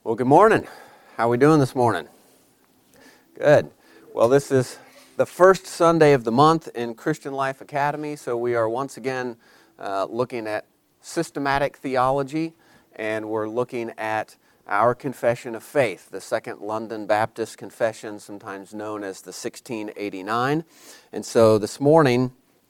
Well, good morning. How are we doing this morning? Good. Well, this is the first Sunday of the month in Christian Life Academy, so we are once again looking at systematic theology, and we're looking at our confession of faith, the Second London Baptist Confession, sometimes known as the 1689. And so this morning,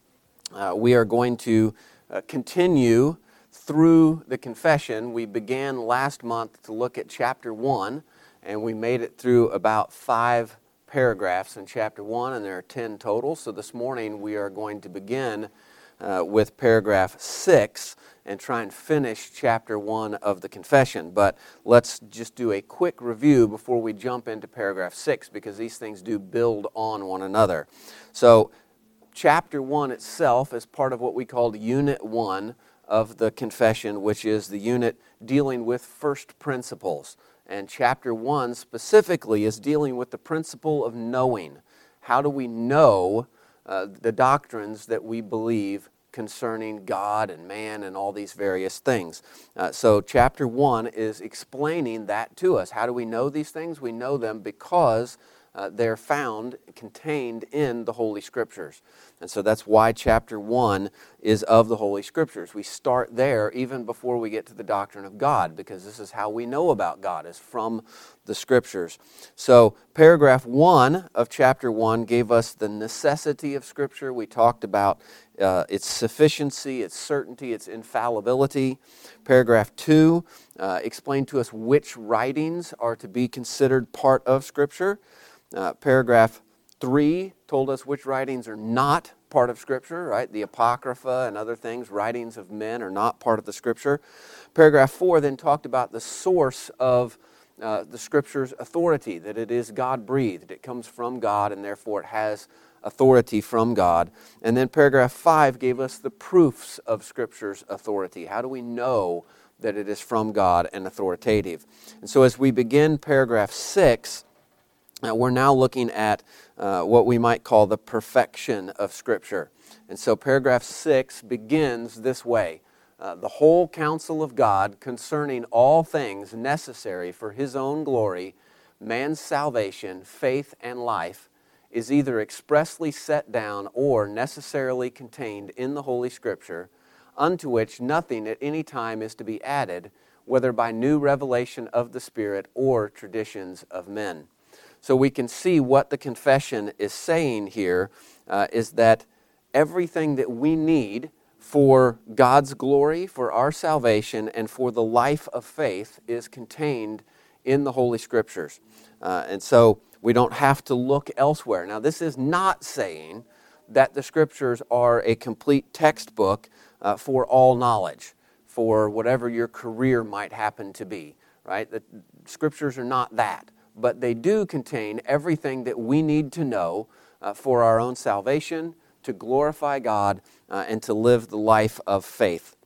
we are going to continue through the confession. We began last month to look at chapter 1, and we made it through about 5 paragraphs in chapter 1, and there are 10 total. So this morning we are going to begin with paragraph 6 and try and finish chapter 1 of the confession. But let's just do a quick review before we jump into paragraph 6, because these things do build on one another. So chapter 1 itself is part of what we called Unit 1 of the confession, which is the unit dealing with first principles. And chapter 1 specifically is dealing with the principle of knowing. How do we know the doctrines that we believe concerning God and man and all these various things? So chapter 1 is explaining that to us. How do we know these things? We know them because they're contained in the Holy Scriptures. And so that's why chapter 1 is of the Holy Scriptures. We start there even before we get to the doctrine of God, because this is how we know about God, is from the Scriptures. So paragraph 1 of chapter 1 gave us the necessity of Scripture. We talked about its sufficiency, its certainty, its infallibility. Paragraph 2 explained to us which writings are to be considered part of Scripture. Paragraph 3 told us which writings are not part of Scripture, right? The Apocrypha and other things, writings of men, are not part of the Scripture. Paragraph 4 then talked about the source of the Scripture's authority, that it is God-breathed. It comes from God, and therefore it has authority from God. And then paragraph 5 gave us the proofs of Scripture's authority. How do we know that it is from God and authoritative? And so as we begin paragraph 6, we're now looking at what we might call the perfection of Scripture. And so paragraph 6 begins this way. The whole counsel of God concerning all things necessary for His own glory, man's salvation, faith, and life, is either expressly set down or necessarily contained in the Holy Scripture, unto which nothing at any time is to be added, whether by new revelation of the Spirit or traditions of men. So we can see what the confession is saying here is that everything that we need for God's glory, for our salvation, and for the life of faith is contained in the Holy Scriptures. And so we don't have to look elsewhere. Now, this is not saying that the Scriptures are a complete textbook for all knowledge, for whatever your career might happen to be, right? The Scriptures are not that. But they do contain everything that we need to know for our own salvation, to glorify God, and to live the life of faith.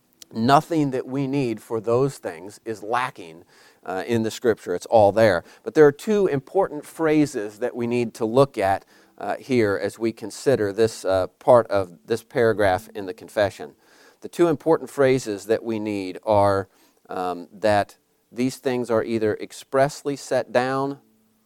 Nothing that we need for those things is lacking in the Scripture. It's all there. But there are 2 important phrases that we need to look at here as we consider this part of this paragraph in the confession. The 2 important phrases that we need are that these things are either expressly set down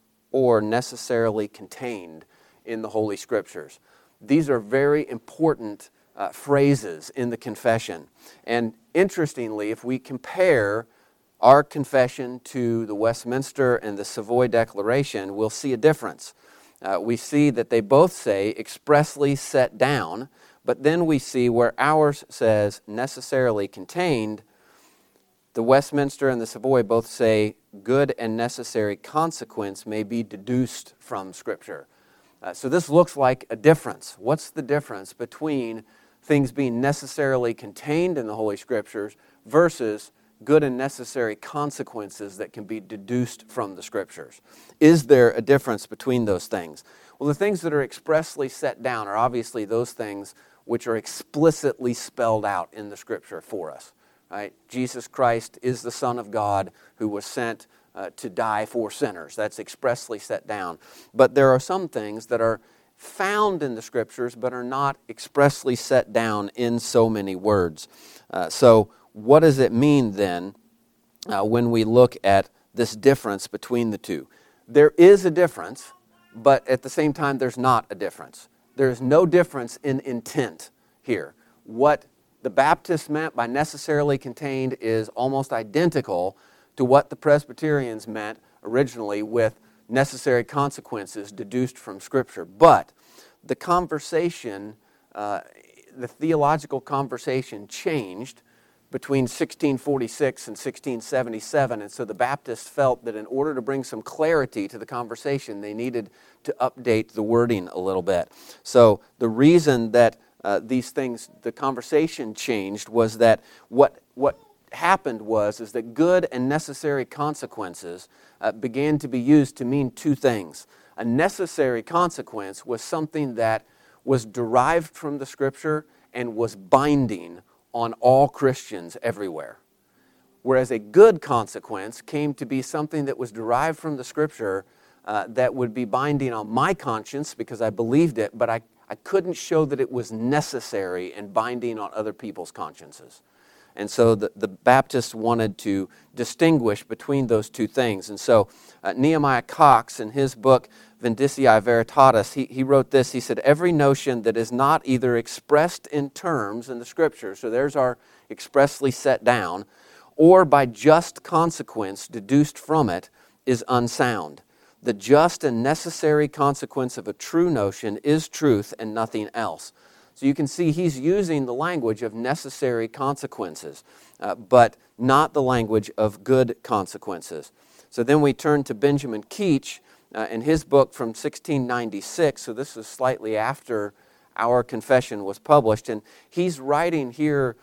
or necessarily contained in the Holy Scriptures. These are very important phrases in the confession. And interestingly, if we compare our confession to the Westminster and the Savoy Declaration, we'll see a difference. We see that they both say expressly set down, but then we see where ours says necessarily contained. The Westminster and the Savoy both say good and necessary consequence may be deduced from Scripture. So this looks like a difference. What's the difference between things being necessarily contained in the Holy Scriptures versus good and necessary consequences that can be deduced from the Scriptures? Is there a difference between those things? Well, the things that are expressly set down are obviously those things which are explicitly spelled out in the Scripture for us. Right? Jesus Christ is the Son of God who was sent to die for sinners. That's expressly set down. But there are some things that are found in the Scriptures but are not expressly set down in so many words. So what does it mean then when we look at this difference between the two. There is a difference, but at the same time, there's not a difference. There's no difference in intent here. What the Baptists meant by necessarily contained is almost identical to what the Presbyterians meant originally with necessary consequences deduced from Scripture. But the conversation, the theological conversation changed between 1646 and 1677, and so the Baptists felt that in order to bring some clarity to the conversation, they needed to update the wording a little bit. So the reason that these things, the conversation changed, was that what happened is that good and necessary consequences began to be used to mean two things. A necessary consequence was something that was derived from the Scripture and was binding on all Christians everywhere. Whereas a good consequence came to be something that was derived from the Scripture that would be binding on my conscience because I believed it, but I couldn't show that it was necessary and binding on other people's consciences. And so the Baptists wanted to distinguish between those two things. And so Nehemiah Cox, in his book, Vindicii Veritatis, he wrote this. He said, every notion that is not either expressed in terms in the Scripture, so there's our expressly set down, or by just consequence deduced from it, is unsound. The just and necessary consequence of a true notion is truth and nothing else. So you can see he's using the language of necessary consequences, but not the language of good consequences. So then we turn to Benjamin Keach in his book from 1696. So this is slightly after our confession was published. And he's writing here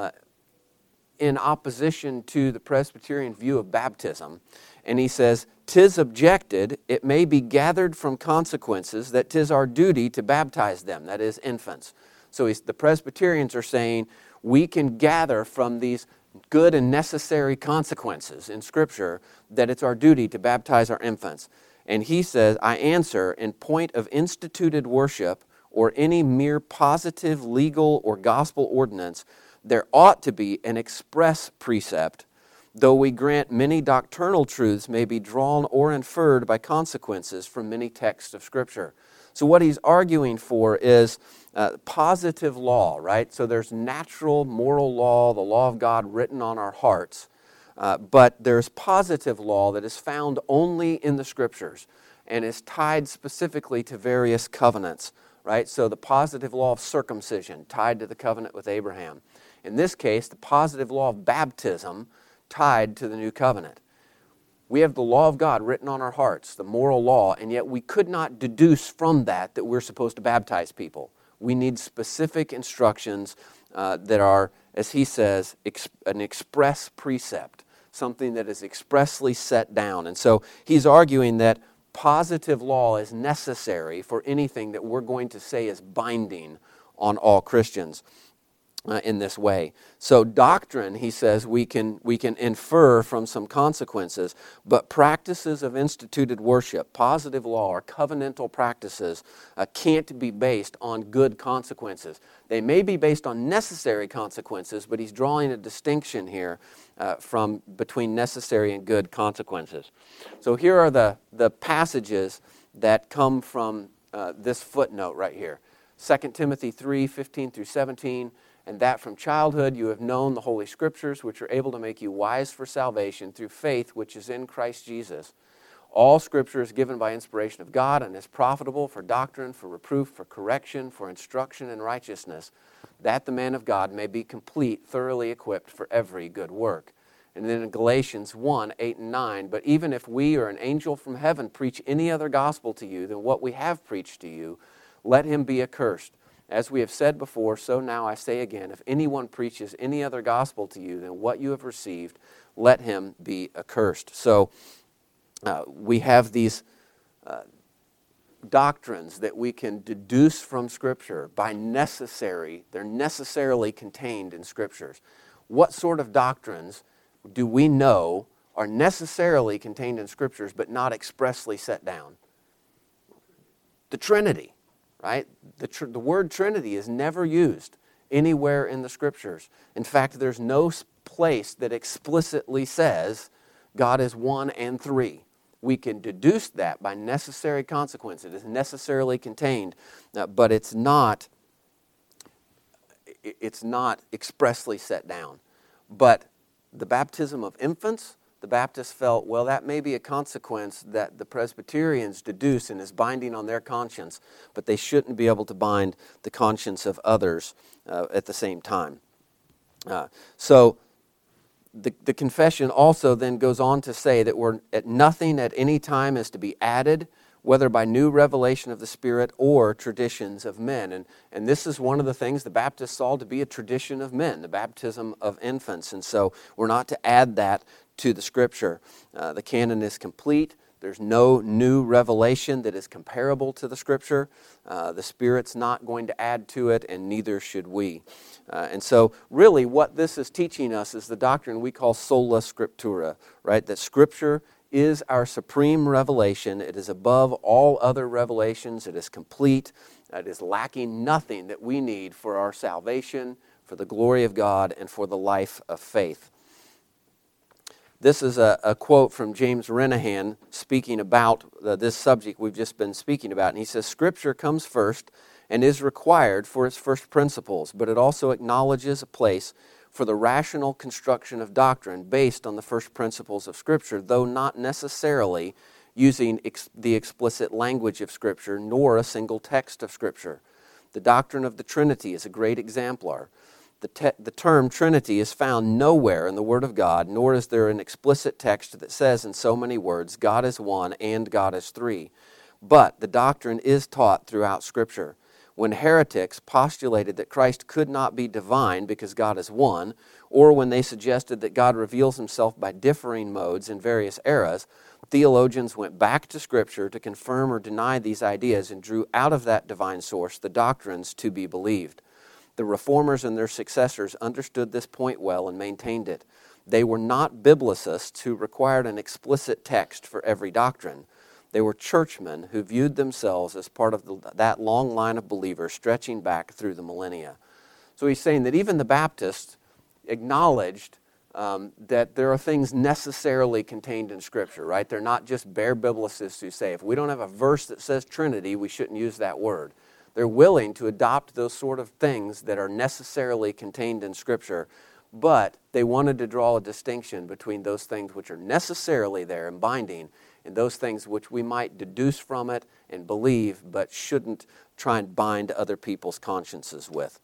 in opposition to the Presbyterian view of baptism. And he says, "'Tis objected, it may be gathered from consequences that 'tis our duty to baptize them," that is, infants. So the Presbyterians are saying we can gather from these good and necessary consequences in Scripture that it's our duty to baptize our infants. And he says, I answer, in point of instituted worship or any mere positive legal or gospel ordinance, there ought to be an express precept, though we grant many doctrinal truths may be drawn or inferred by consequences from many texts of Scripture. So what he's arguing for is positive law, right? So there's natural moral law, the law of God written on our hearts, but there's positive law that is found only in the Scriptures and is tied specifically to various covenants, right? So the positive law of circumcision tied to the covenant with Abraham. In this case, the positive law of baptism tied to the new covenant. We have the law of God written on our hearts, the moral law, and yet we could not deduce from that we're supposed to baptize people. We need specific instructions that are, as he says, an express precept, something that is expressly set down. And so he's arguing that positive law is necessary for anything that we're going to say is binding on all Christians. In this way. So doctrine, he says, we can infer from some consequences, but practices of instituted worship, positive law, or covenantal practices can't be based on good consequences. They may be based on necessary consequences, but he's drawing a distinction here between necessary and good consequences. So here are the passages that come from this footnote right here. 2 Timothy 3, 15 through 17, and that from childhood you have known the Holy Scriptures, which are able to make you wise for salvation through faith which is in Christ Jesus. All Scripture is given by inspiration of God and is profitable for doctrine, for reproof, for correction, for instruction in righteousness, that the man of God may be complete, thoroughly equipped for every good work. And then in Galatians 1, 8 and 9, but even if we or an angel from heaven preach any other gospel to you than what we have preached to you, let him be accursed. As we have said before, so now I say again, if anyone preaches any other gospel to you than what you have received, let him be accursed. So we have these doctrines that we can deduce from Scripture by necessary. They're necessarily contained in Scriptures. What sort of doctrines do we know are necessarily contained in Scriptures but not expressly set down? The Trinity. Right? The word Trinity is never used anywhere in the Scriptures. In fact, there's no place that explicitly says God is one and three. We can deduce that by necessary consequence. It is necessarily contained, but it's not expressly set down. But the baptism of infants, the Baptists felt, well, that may be a consequence that the Presbyterians deduce and is binding on their conscience, but they shouldn't be able to bind the conscience of others at the same time. So the confession also then goes on to say that nothing at any time is to be added, whether by new revelation of the Spirit or traditions of men. And this is one of the things the Baptists saw to be a tradition of men, the baptism of infants. And so we're not to add that to the Scripture. The canon is complete. There's no new revelation that is comparable to the Scripture. The Spirit's not going to add to it, and neither should we. And so really what this is teaching us is the doctrine we call sola scriptura, right? That Scripture is our supreme revelation. It is above all other revelations. It is complete. It is lacking nothing that we need for our salvation, for the glory of God, and for the life of faith. This is a quote from James Renahan speaking about this subject we've just been speaking about. And he says, Scripture comes first and is required for its first principles, but it also acknowledges a place for the rational construction of doctrine based on the first principles of Scripture, though not necessarily using the explicit language of Scripture nor a single text of Scripture. The doctrine of the Trinity is a great exemplar. The term Trinity is found nowhere in the Word of God, nor is there an explicit text that says in so many words, God is one and God is three. But the doctrine is taught throughout Scripture. When heretics postulated that Christ could not be divine because God is one, or when they suggested that God reveals himself by differing modes in various eras, theologians went back to Scripture to confirm or deny these ideas and drew out of that divine source the doctrines to be believed. The Reformers and their successors understood this point well and maintained it. They were not biblicists who required an explicit text for every doctrine. They were churchmen who viewed themselves as part of that long line of believers stretching back through the millennia. So he's saying that even the Baptists acknowledged that there are things necessarily contained in Scripture, right? They're not just bare biblicists who say, if we don't have a verse that says Trinity, we shouldn't use that word. They're willing to adopt those sort of things that are necessarily contained in Scripture, but they wanted to draw a distinction between those things which are necessarily there and binding and those things which we might deduce from it and believe, but shouldn't try and bind other people's consciences with.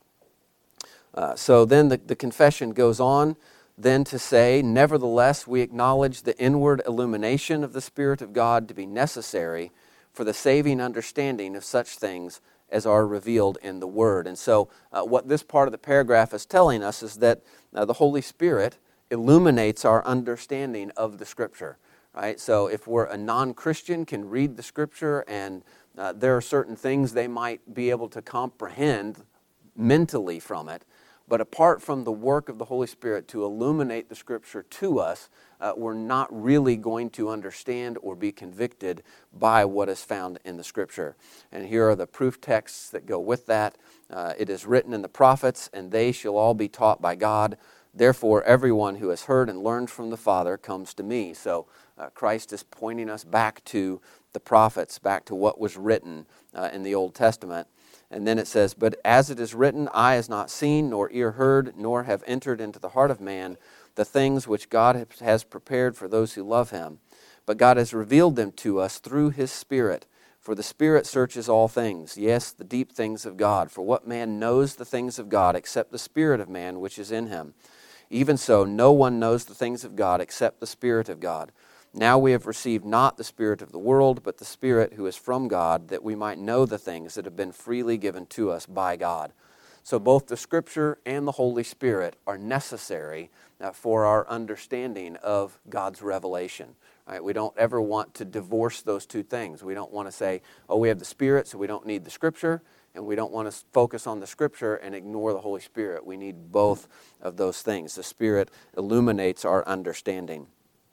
So then the confession goes on then to say, nevertheless, we acknowledge the inward illumination of the Spirit of God to be necessary for the saving understanding of such things as are revealed in the Word. And so what this part of the paragraph is telling us is that the Holy Spirit illuminates our understanding of the Scripture. Right? So if we're a non-Christian can read the Scripture and there are certain things they might be able to comprehend mentally from it, but apart from the work of the Holy Spirit to illuminate the Scripture to us, we're not really going to understand or be convicted by what is found in the Scripture. And here are the proof texts that go with that. It is written in the prophets, and they shall all be taught by God. Therefore, everyone who has heard and learned from the Father comes to me. So Christ is pointing us back to the prophets, back to what was written in the Old Testament. And then it says, but as it is written, eye has not seen, nor ear heard, nor have entered into the heart of man the things which God has prepared for those who love him. But God has revealed them to us through his Spirit. For the Spirit searches all things, yes, the deep things of God. For what man knows the things of God except the Spirit of man which is in him? Even so, no one knows the things of God except the Spirit of God. Now we have received not the spirit of the world, but the Spirit who is from God, that we might know the things that have been freely given to us by God. So both the Scripture and the Holy Spirit are necessary for our understanding of God's revelation. Right? We don't ever want to divorce those two things. We don't want to say, oh, we have the Spirit, so we don't need the Scripture, and we don't want to focus on the Scripture and ignore the Holy Spirit. We need both of those things. The Spirit illuminates our understanding.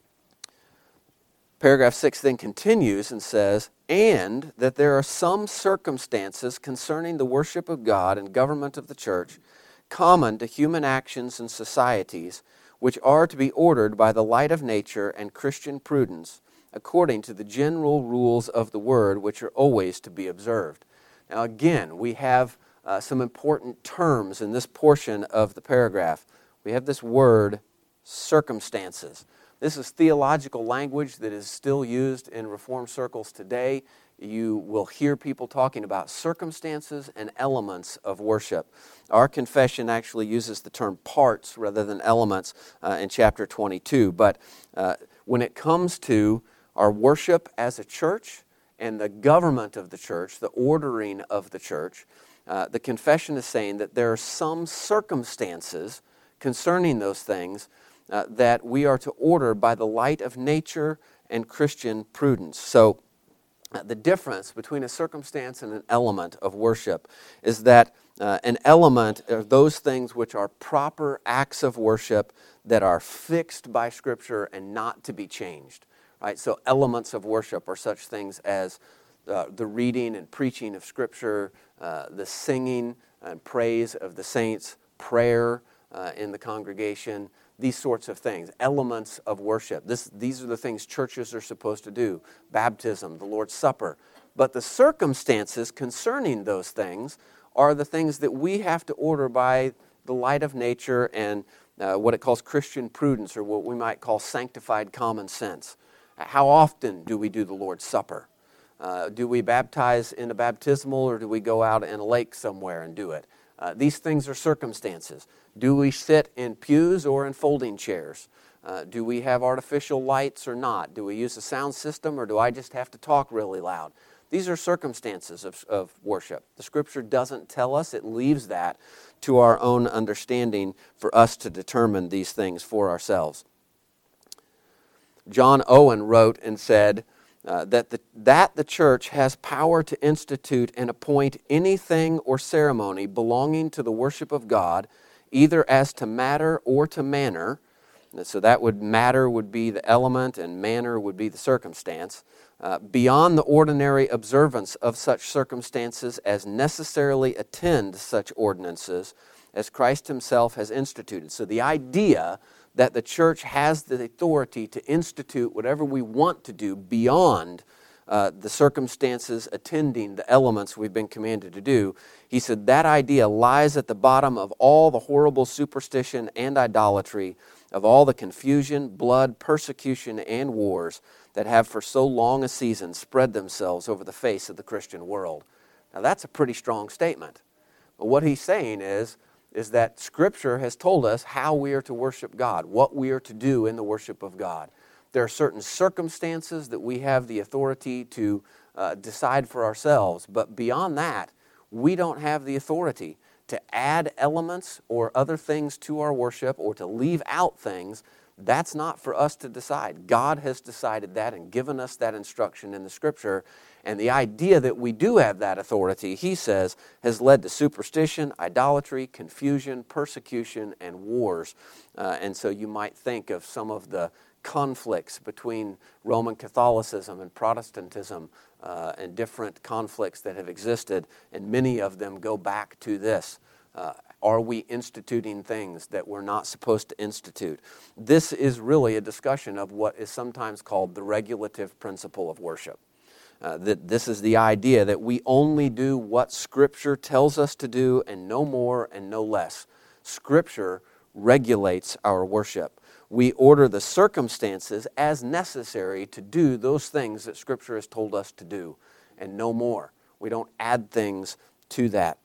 Paragraph 6 then continues and says, and that there are some circumstances concerning the worship of God and government of the church common to human actions and societies, which are to be ordered by the light of nature and Christian prudence, according to the general rules of the word, which are always to be observed. Now again, we have some important terms in this portion of the paragraph. We have this word, circumstances. This is theological language that is still used in Reformed circles today. You will hear people talking about circumstances and elements of worship. Our confession actually uses the term parts rather than elements in chapter 22. But when it comes to our worship as a church and the government of the church, the ordering of the church, the confession is saying that there are some circumstances concerning those things that we are to order by the light of nature and Christian prudence. So the difference between a circumstance and an element of worship is that an element are those things which are proper acts of worship that are fixed by Scripture and not to be changed. Right? So elements of worship are such things as the reading and preaching of Scripture, the singing and praise of the saints, prayer in the congregation, these sorts of things, elements of worship. These are the things churches are supposed to do, baptism, the Lord's Supper. But the circumstances concerning those things are the things that we have to order by the light of nature and what it calls Christian prudence, or what we might call sanctified common sense. How often do we do the Lord's Supper? Do we baptize in a baptismal, or do we go out in a lake somewhere and do it? These things are circumstances. Do we sit in pews or in folding chairs? Do we have artificial lights or not? Do we use a sound system, or do I just have to talk really loud? These are circumstances of worship. The Scripture doesn't tell us. It leaves that to our own understanding for us to determine these things for ourselves. John Owen wrote and said that the church has power to institute and appoint anything or ceremony belonging to the worship of God, either as to matter or to manner. So that matter would be the element and manner would be the circumstance, beyond the ordinary observance of such circumstances as necessarily attend such ordinances as Christ himself has instituted. So the idea that the church has the authority to institute whatever we want to do beyond the circumstances attending the elements we've been commanded to do, he said that idea lies at the bottom of all the horrible superstition and idolatry, of all the confusion, blood, persecution, and wars that have for so long a season spread themselves over the face of the Christian world. Now that's a pretty strong statement. But what he's saying is that Scripture has told us how we are to worship God, what we are to do in the worship of God. There are certain circumstances that we have the authority to decide for ourselves, but beyond that, we don't have the authority to add elements or other things to our worship or to leave out things. That's not for us to decide. God has decided that and given us that instruction in the Scripture. And the idea that we do have that authority, he says, has led to superstition, idolatry, confusion, persecution, and wars. And so you might think of some of the conflicts between Roman Catholicism and Protestantism and different conflicts that have existed, and many of them go back to this. Are we instituting things that we're not supposed to institute? This is really a discussion of what is sometimes called the regulative principle of worship. That this is the idea that we only do what Scripture tells us to do and no more and no less. Scripture regulates our worship. We order the circumstances as necessary to do those things that Scripture has told us to do and no more. We don't add things to that.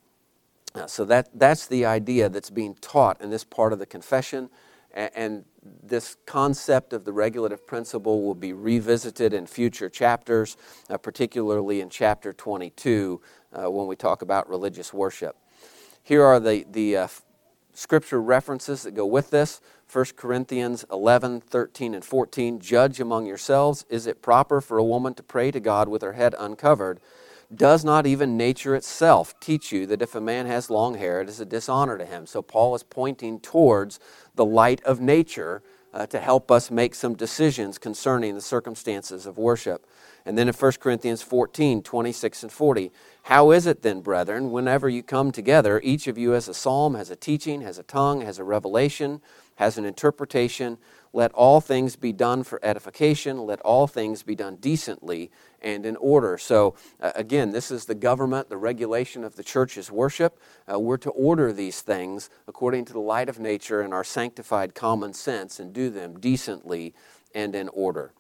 So that's the idea that's being taught in this part of the confession. And this concept of the regulative principle will be revisited in future chapters, particularly in chapter 22 when we talk about religious worship. Here are the Scripture references that go with this. 1 Corinthians 11, 13, and 14. Judge among yourselves, is it proper for a woman to pray to God with her head uncovered? Does not even nature itself teach you that if a man has long hair, it is a dishonor to him? So Paul is pointing towards the light of nature to help us make some decisions concerning the circumstances of worship. And then in 1 Corinthians 14, 26 and 40, how is it then, brethren, whenever you come together, each of you has a psalm, has a teaching, has a tongue, has a revelation, has an interpretation? Let all things be done for edification. Let all things be done decently and in order. So again, this is the government, the regulation of the church's worship. We're to order these things according to the light of nature and our sanctified common sense and do them decently and in order.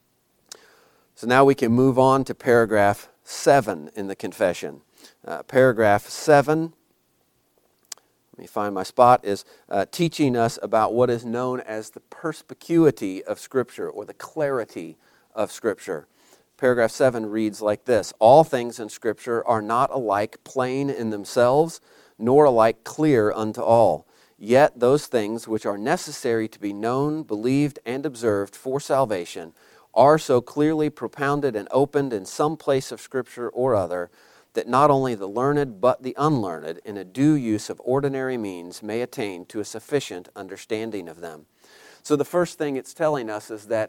So now we can move on to paragraph 7 in the confession. Paragraph 7, let me find my spot, is teaching us about what is known as the perspicuity of Scripture, or the clarity of Scripture. Paragraph 7 reads like this: all things in Scripture are not alike plain in themselves, nor alike clear unto all. Yet those things which are necessary to be known, believed, and observed for salvation are so clearly propounded and opened in some place of Scripture or other, that not only the learned but the unlearned, in a due use of ordinary means, may attain to a sufficient understanding of them. So the first thing it's telling us is that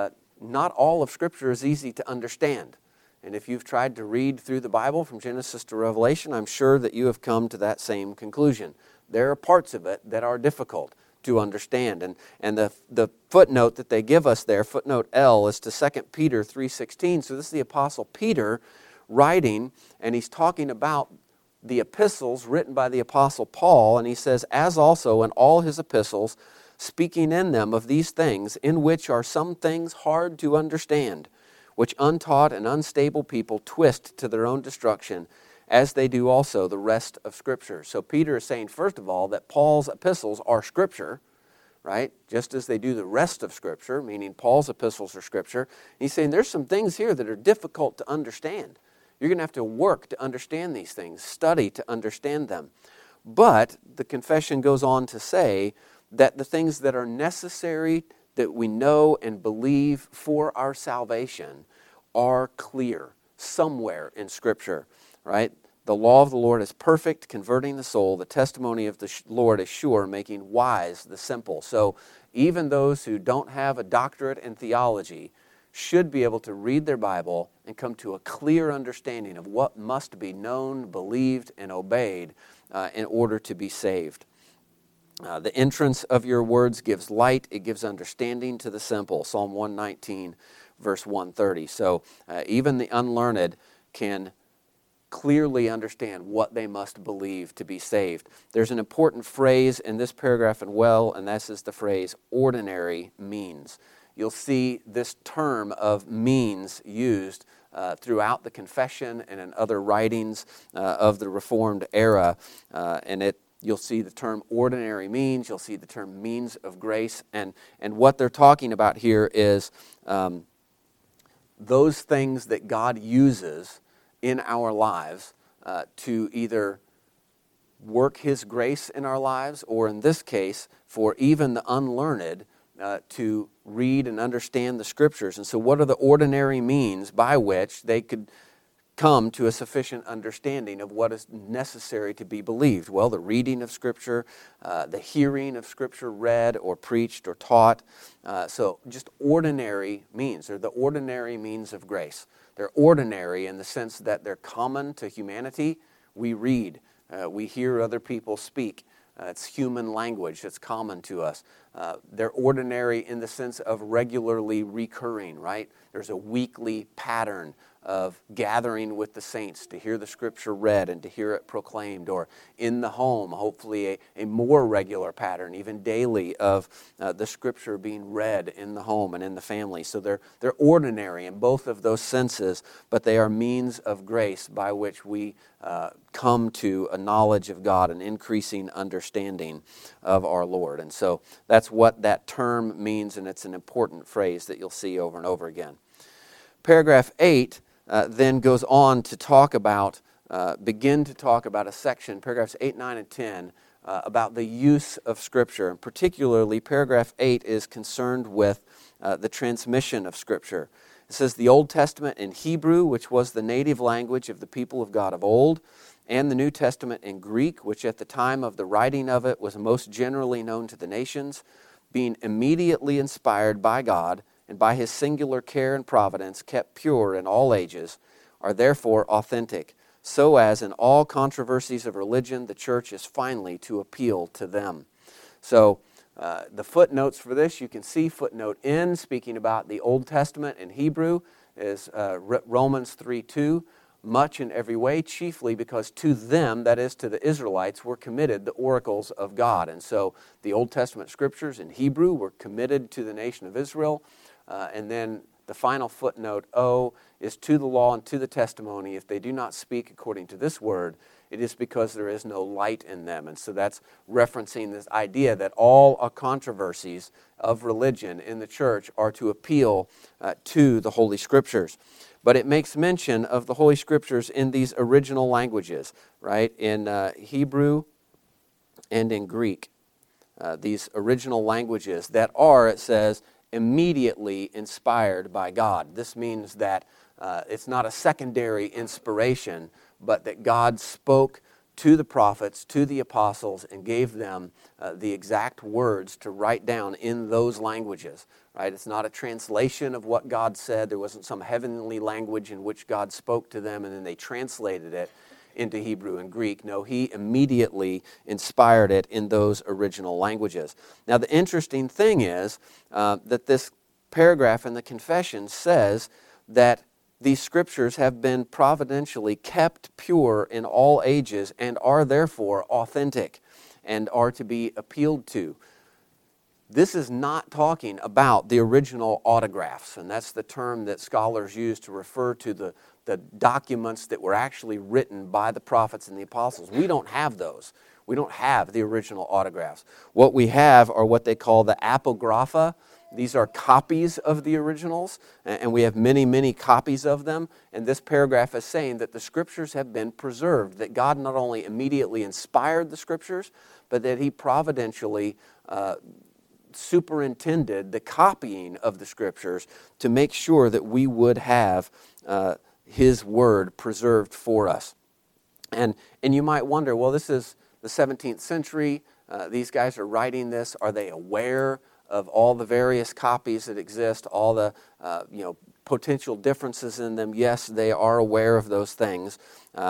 not all of Scripture is easy to understand. And if you've tried to read through the Bible from Genesis to Revelation, I'm sure that you have come to that same conclusion. There are parts of it that are difficult to understand. And the footnote that they give us there, footnote L, is to 2 Peter 3:16. So this is the Apostle Peter writing, and he's talking about the epistles written by the Apostle Paul, and he says, as also in all his epistles, speaking in them of these things, in which are some things hard to understand, which untaught and unstable people twist to their own destruction, as they do also the rest of Scripture. So Peter is saying, first of all, that Paul's epistles are Scripture, right? Just as they do the rest of Scripture, meaning Paul's epistles are Scripture. He's saying there's some things here that are difficult to understand. You're going to have to work to understand these things, study to understand them. But the confession goes on to say that the things that are necessary that we know and believe for our salvation are clear somewhere in Scripture, right? The law of the Lord is perfect, converting the soul. The testimony of the Lord is sure, making wise the simple. So even those who don't have a doctorate in theology should be able to read their Bible and come to a clear understanding of what must be known, believed, and obeyed in order to be saved. The entrance of your words gives light, it gives understanding to the simple. Psalm 119, verse 130. So even the unlearned can clearly understand what they must believe to be saved. There's an important phrase in this paragraph as well, and this is the phrase ordinary means. You'll see this term of means used throughout the confession and in other writings of the Reformed era, and you'll see the term ordinary means, you'll see the term means of grace, and what they're talking about here is those things that God uses in our lives to either work His grace in our lives, or in this case, for even the unlearned to read and understand the Scriptures. And so what are the ordinary means by which they could come to a sufficient understanding of what is necessary to be believed? Well, the reading of Scripture, the hearing of Scripture read or preached or taught. So just ordinary means. They're the ordinary means of grace. They're ordinary in the sense that they're common to humanity. We read, we hear other people speak. It's human language that's common to us. They're ordinary in the sense of regularly recurring, right? There's a weekly pattern of gathering with the saints to hear the Scripture read and to hear it proclaimed, or in the home, hopefully a more regular pattern, even daily, of the Scripture being read in the home and in the family. So they're ordinary in both of those senses, but they are means of grace by which we come to a knowledge of God, an increasing understanding of our Lord. And so that's what that term means, and it's an important phrase that you'll see over and over again. Paragraph 8 then goes on to talk about, begin to talk about a section, paragraphs 8, 9, and 10, about the use of Scripture. And particularly, paragraph 8 is concerned with the transmission of Scripture. It says, the Old Testament in Hebrew, which was the native language of the people of God of old, and the New Testament in Greek, which at the time of the writing of it was most generally known to the nations, being immediately inspired by God and by his singular care and providence kept pure in all ages, are therefore authentic, so as in all controversies of religion the church is finally to appeal to them. So the footnotes for this, you can see footnote N, speaking about the Old Testament in Hebrew, is Romans 3:2. Much in every way, chiefly because to them, that is to the Israelites, were committed the oracles of God. And so the Old Testament scriptures in Hebrew were committed to the nation of Israel. And then the final footnote O is to the law and to the testimony. If they do not speak according to this word, it is because there is no light in them. And so that's referencing this idea that all controversies of religion in the church are to appeal to the Holy Scriptures. But it makes mention of the Holy Scriptures in these original languages, right? In Hebrew and in Greek. These original languages that are, it says, immediately inspired by God. This means that it's not a secondary inspiration, but that God spoke to the prophets, to the apostles, and gave them the exact words to write down in those languages. Right? It's not a translation of what God said. There wasn't some heavenly language in which God spoke to them and then they translated it into Hebrew and Greek. No, he immediately inspired it in those original languages. Now, the interesting thing is that this paragraph in the confession says that these scriptures have been providentially kept pure in all ages and are therefore authentic and are to be appealed to. This is not talking about the original autographs, and that's the term that scholars use to refer to the documents that were actually written by the prophets and the apostles. We don't have those. We don't have the original autographs. What we have are what they call the apocrypha. These are copies of the originals, and we have many, many copies of them. And this paragraph is saying that the Scriptures have been preserved, that God not only immediately inspired the Scriptures, but that he providentially superintended the copying of the Scriptures to make sure that we would have his word preserved for us. And you might wonder, well, this is the 17th century. These guys are writing this. Are they aware of all the various copies that exist, all the potential differences in them? Yes, they are aware of those things.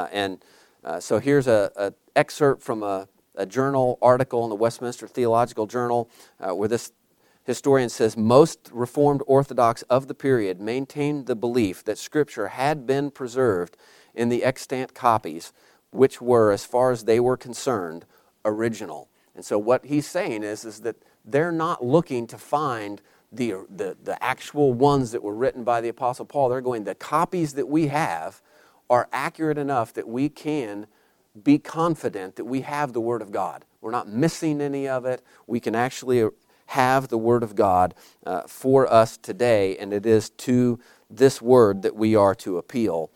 So here's an excerpt from a journal article in the Westminster Theological Journal where this historian says, most Reformed Orthodox of the period maintained the belief that Scripture had been preserved in the extant copies, which were, as far as they were concerned, original. And so what he's saying is that they're not looking to find the actual ones that were written by the Apostle Paul. They're going, the copies that we have are accurate enough that we can be confident that we have the Word of God. We're not missing any of it. We can actually have the Word of God for us today, and it is to this Word that we are to appeal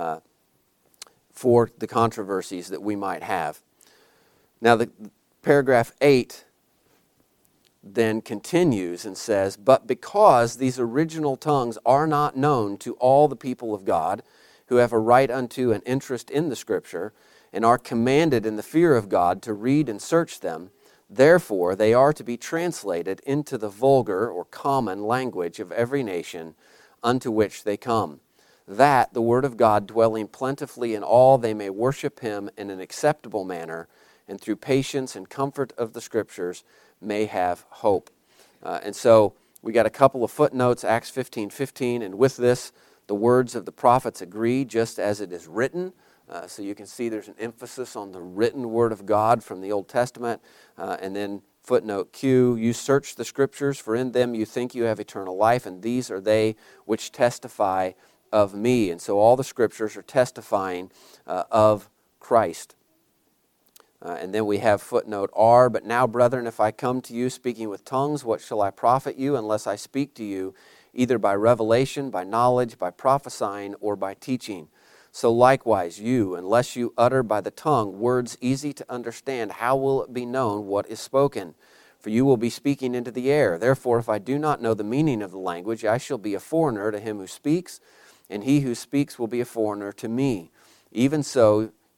for the controversies that we might have. Now, the paragraph 8 then continues and says, but because these original tongues are not known to all the people of God who have a right unto an interest in the Scripture, and are commanded in the fear of God to read and search them, therefore they are to be translated into the vulgar or common language of every nation unto which they come, that the word of God dwelling plentifully in all they may worship him in an acceptable manner, and through patience and comfort of the Scriptures may have hope. And so we got a couple of footnotes, Acts 15:15, and with this the words of the prophets agree just as it is written. So you can see there's an emphasis on the written Word of God from the Old Testament. And then footnote Q, you search the Scriptures, for in them you think you have eternal life, and these are they which testify of me. And so all the Scriptures are testifying of Christ. And then we have footnote R, but now, brethren, if I come to you speaking with tongues, what shall I profit you unless I speak to you either by revelation, by knowledge, by prophesying, or by teaching? So likewise, you, unless you utter by the tongue words easy to understand, how will it be known what is spoken? For you will be speaking into the air. Therefore, if I do not know the meaning of the language, I shall be a foreigner to him who speaks, and he who speaks will be a foreigner to me. Even so,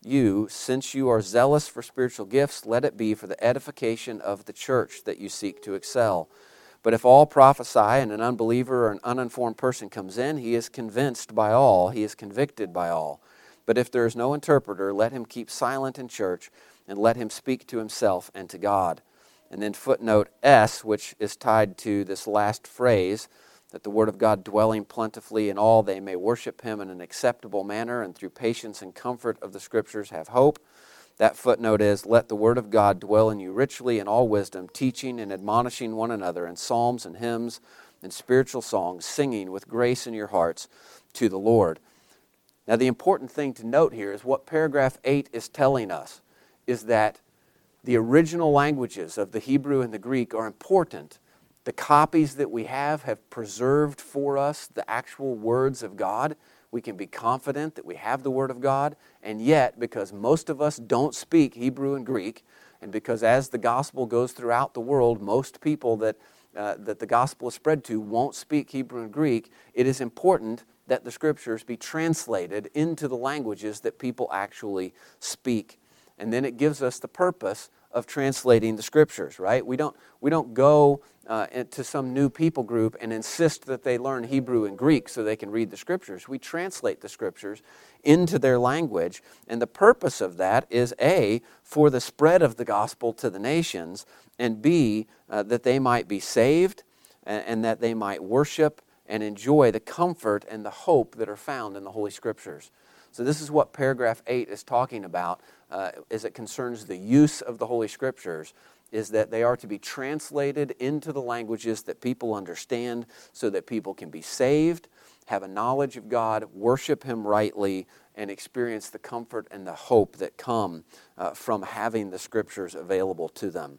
you, since you are zealous for spiritual gifts, let it be for the edification of the church that you seek to excel. But if all prophesy and an unbeliever or an uninformed person comes in, he is convinced by all, he is convicted by all. But if there is no interpreter, let him keep silent in church, and let him speak to himself and to God. And then footnote S, which is tied to this last phrase, that the word of God dwelling plentifully in all, they may worship him in an acceptable manner, and through patience and comfort of the Scriptures have hope. That footnote is, let the word of God dwell in you richly in all wisdom, teaching and admonishing one another in psalms and hymns and spiritual songs, singing with grace in your hearts to the Lord. Now, the important thing to note here is what paragraph 8 is telling us, is that the original languages of the Hebrew and the Greek are important. The copies that we have preserved for us the actual words of God. We can be confident that we have the Word of God, and yet, because most of us don't speak Hebrew and Greek, and because as the gospel goes throughout the world, most people that the gospel is spread to won't speak Hebrew and Greek, it is important that the Scriptures be translated into the languages that people actually speak. And then it gives us the purpose of translating the Scriptures, right? We don't go to some new people group and insist that they learn Hebrew and Greek so they can read the Scriptures. We translate the Scriptures into their language, and the purpose of that is A, for the spread of the gospel to the nations, and B, that they might be saved and that they might worship and enjoy the comfort and the hope that are found in the Holy Scriptures. So this is what paragraph 8 is talking about as it concerns the use of the Holy Scriptures, is that they are to be translated into the languages that people understand so that people can be saved, have a knowledge of God, worship Him rightly, and experience the comfort and the hope that come from having the Scriptures available to them.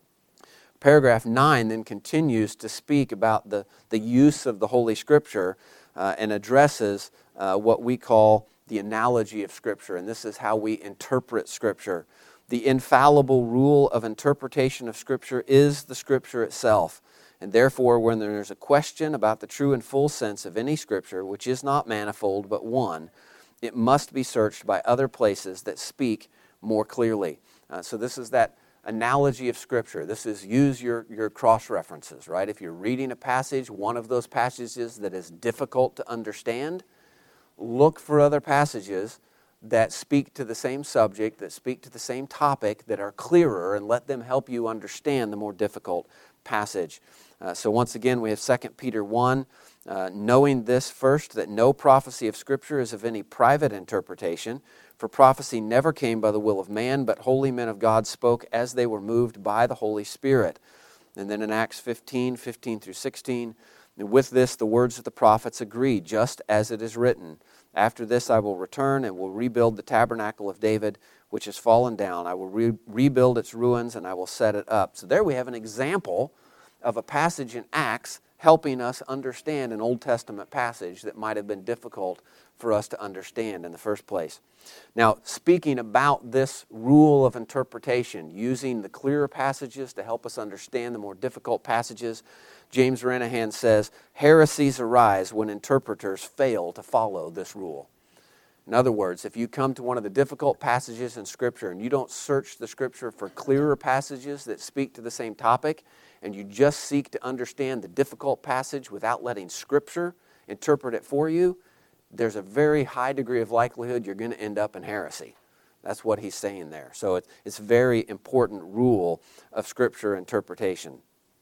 Paragraph 9 then continues to speak about the use of the Holy Scripture and addresses what we call the analogy of Scripture, and this is how we interpret Scripture. The infallible rule of interpretation of Scripture is the Scripture itself, and therefore when there is a question about the true and full sense of any Scripture, which is not manifold but one, it must be searched by other places that speak more clearly. So this is that analogy of Scripture. This is use your cross-references, right? If you're reading a passage, one of those passages that is difficult to understand, look for other passages that speak to the same subject, that speak to the same topic, that are clearer, and let them help you understand the more difficult passage. So once again, we have 2 Peter 1, knowing this first, that no prophecy of Scripture is of any private interpretation, for prophecy never came by the will of man, but holy men of God spoke as they were moved by the Holy Spirit. And then in Acts 15 through 16, and with this the words of the prophets agree, just as it is written, after this I will return and will rebuild the tabernacle of David, which has fallen down. I will rebuild its ruins and I will set it up. So there we have an example of a passage in Acts helping us understand an Old Testament passage that might have been difficult for us to understand in the first place. Now, speaking about this rule of interpretation, using the clearer passages to help us understand the more difficult passages, James Ranahan says, heresies arise when interpreters fail to follow this rule. In other words, if you come to one of the difficult passages in Scripture and you don't search the Scripture for clearer passages that speak to the same topic, and you just seek to understand the difficult passage without letting Scripture interpret it for you, there's a very high degree of likelihood you're going to end up in heresy. That's what he's saying there. So it's a very important rule of Scripture interpretation.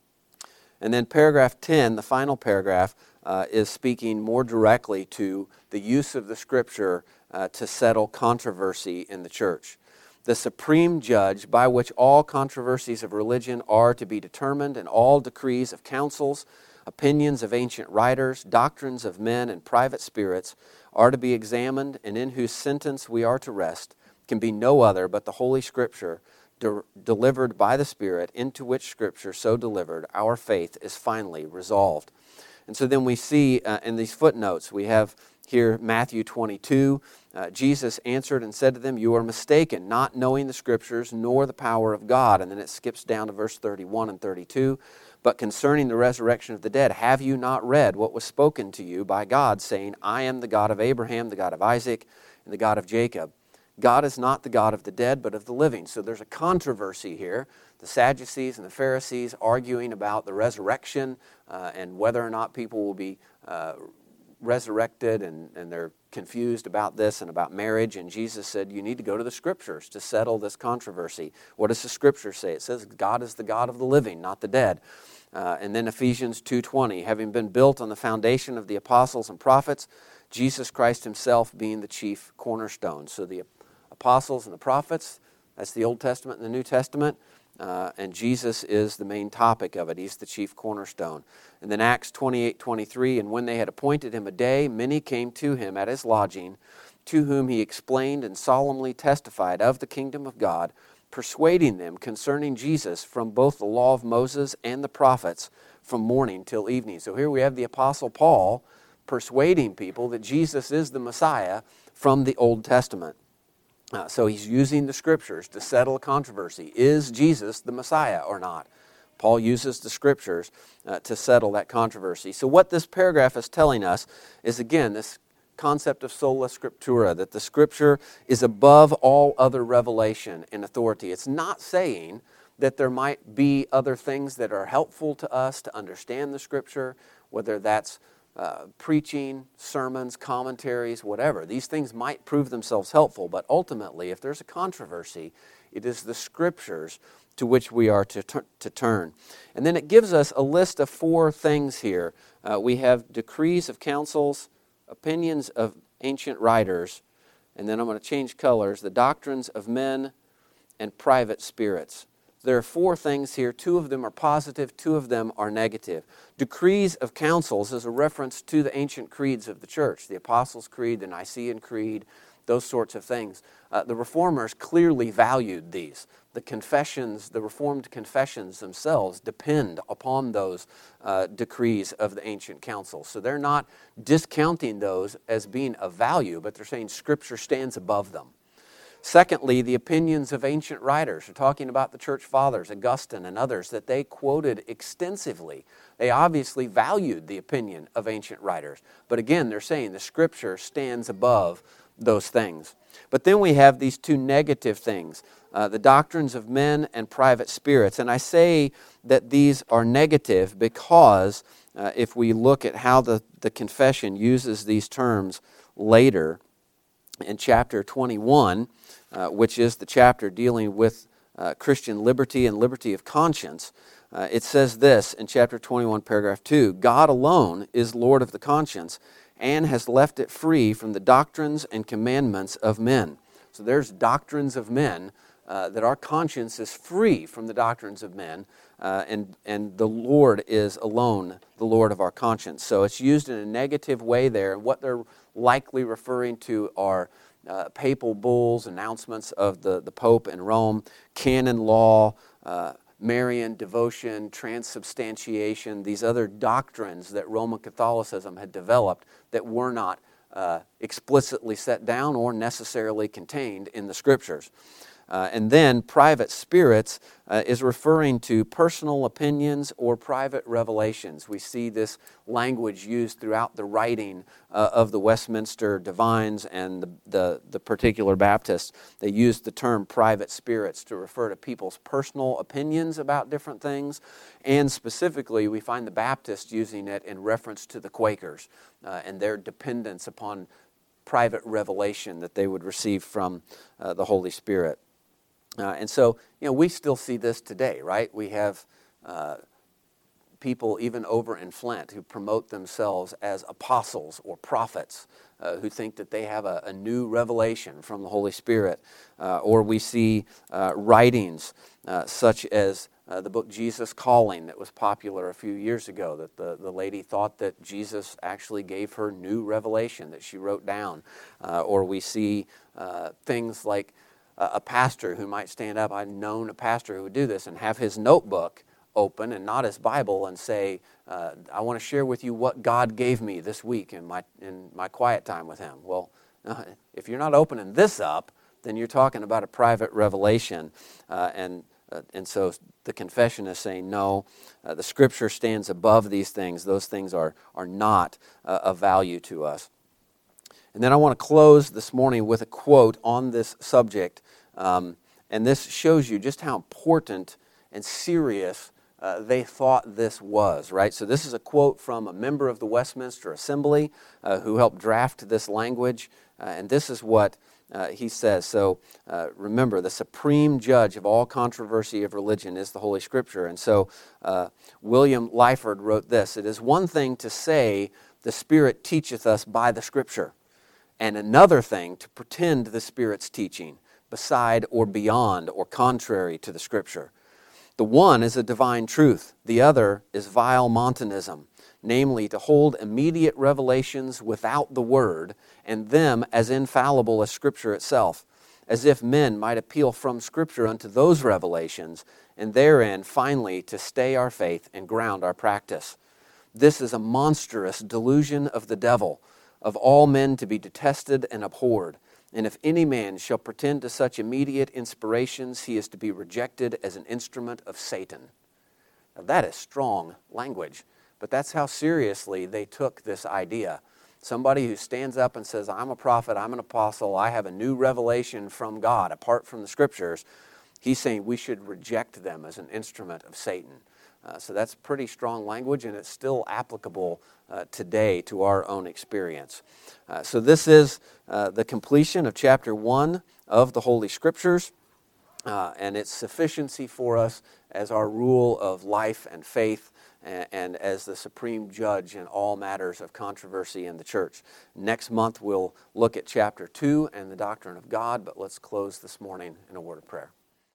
And then paragraph 10, the final paragraph, is speaking more directly to the use of the Scripture to settle controversy in the church. The supreme judge by which all controversies of religion are to be determined, and all decrees of councils, opinions of ancient writers, doctrines of men and private spirits are to be examined, and in whose sentence we are to rest, can be no other but the Holy Scripture, delivered by the Spirit, into which Scripture so delivered, our faith is finally resolved. And so then we see in these footnotes, we have here Matthew 22, Jesus answered and said to them, you are mistaken, not knowing the Scriptures nor the power of God. And then it skips down to verse 31 and 32. But concerning the resurrection of the dead, have you not read what was spoken to you by God, saying, I am the God of Abraham, the God of Isaac, and the God of Jacob? God is not the God of the dead, but of the living. So there's a controversy here. The Sadducees and the Pharisees arguing about the resurrection and whether or not people will be resurrected, and they're confused about this and about marriage. And Jesus said, you need to go to the Scriptures to settle this controversy. What does the Scripture say? It says God is the God of the living, not the dead. And then Ephesians 2:20, having been built on the foundation of the apostles and prophets, Jesus Christ himself being the chief cornerstone. So the apostles and the prophets, that's the Old Testament and the New Testament, and Jesus is the main topic of it. He's the chief cornerstone. And then Acts 28:23, and when they had appointed him a day, many came to him at his lodging, to whom he explained and solemnly testified of the kingdom of God, persuading them concerning Jesus from both the law of Moses and the prophets, from morning till evening. So here we have the Apostle Paul persuading people that Jesus is the Messiah from the Old Testament. So he's using the Scriptures to settle a controversy. Is Jesus the Messiah or not? Paul uses the Scriptures to settle that controversy. So what this paragraph is telling us is, again, this concept of sola scriptura, that the Scripture is above all other revelation and authority. It's not saying that there might be other things that are helpful to us to understand the Scripture, whether that's preaching, sermons, commentaries, whatever. These things might prove themselves helpful, but ultimately, if there's a controversy, it is the Scriptures to which we are to turn. And then it gives us a list of 4 things here. We have decrees of councils, opinions of ancient writers, and then I'm going to change colors, the doctrines of men and private spirits. There are 4 things here. 2 of them are positive, 2 of them are negative. Decrees of councils is a reference to the ancient creeds of the church, the Apostles' Creed, the Nicene Creed, those sorts of things. The Reformers clearly valued these. The confessions, the Reformed confessions themselves depend upon those decrees of the ancient councils. So they're not discounting those as being of value, but they're saying Scripture stands above them. Secondly, the opinions of ancient writers. We're talking about the church fathers, Augustine and others, that they quoted extensively. They obviously valued the opinion of ancient writers. But again, they're saying the Scripture stands above those things. But then we have these 2 negative things, the doctrines of men and private spirits. And I say that these are negative because if we look at how the confession uses these terms later, in chapter 21, which is the chapter dealing with Christian liberty and liberty of conscience, it says this in chapter 21, paragraph 2, God alone is Lord of the conscience and has left it free from the doctrines and commandments of men. So there's doctrines of men, that our conscience is free from the doctrines of men, and the Lord is alone the Lord of our conscience. So it's used in a negative way there. What they're likely referring to are papal bulls, announcements of the Pope in Rome, canon law, Marian devotion, transubstantiation, these other doctrines that Roman Catholicism had developed that were not explicitly set down or necessarily contained in the Scriptures. And then private spirits is referring to personal opinions or private revelations. We see this language used throughout the writing of the Westminster Divines and the particular Baptists. They use the term private spirits to refer to people's personal opinions about different things. And specifically, we find the Baptists using it in reference to the Quakers and their dependence upon private revelation that they would receive from the Holy Spirit. And so, we still see this today, right? We have people even over in Flint who promote themselves as apostles or prophets, who think that they have a new revelation from the Holy Spirit. Or we see writings such as the book Jesus Calling that was popular a few years ago, that the lady thought that Jesus actually gave her new revelation that she wrote down. Or we see things like a pastor who might stand up. I've known a pastor who would do this and have his notebook open and not his Bible and say, I want to share with you what God gave me this week in my quiet time with Him. Well, if you're not opening this up, then you're talking about a private revelation. And so the confession is saying, no, the Scripture stands above these things. Those things are not of value to us. And then I want to close this morning with a quote on this subject. And this shows you just how important and serious they thought this was, right? So this is a quote from a member of the Westminster Assembly who helped draft this language. And this is what he says. So remember, the supreme judge of all controversy of religion is the Holy Scripture. And so William Lyford wrote this: "It is one thing to say, the Spirit teacheth us by the Scripture, and another thing to pretend the Spirit's teaching beside or beyond or contrary to the Scripture. The one is a divine truth, the other is vile Montanism, namely to hold immediate revelations without the Word, and them as infallible as Scripture itself, as if men might appeal from Scripture unto those revelations, and therein finally to stay our faith and ground our practice. This is a monstrous delusion of the devil, of all men to be detested and abhorred. And if any man shall pretend to such immediate inspirations, he is to be rejected as an instrument of Satan." Now that is strong language, but that's how seriously they took this idea. Somebody who stands up and says, "I'm a prophet, I'm an apostle, I have a new revelation from God apart from the Scriptures," he's saying we should reject them as an instrument of Satan. So that's pretty strong language, and it's still applicable today to our own experience. So this is the completion of chapter 1 of the Holy Scriptures, and its sufficiency for us as our rule of life and faith, and as the supreme judge in all matters of controversy in the church. Next month we'll look at chapter 2 and the doctrine of God, but let's close this morning in a word of prayer.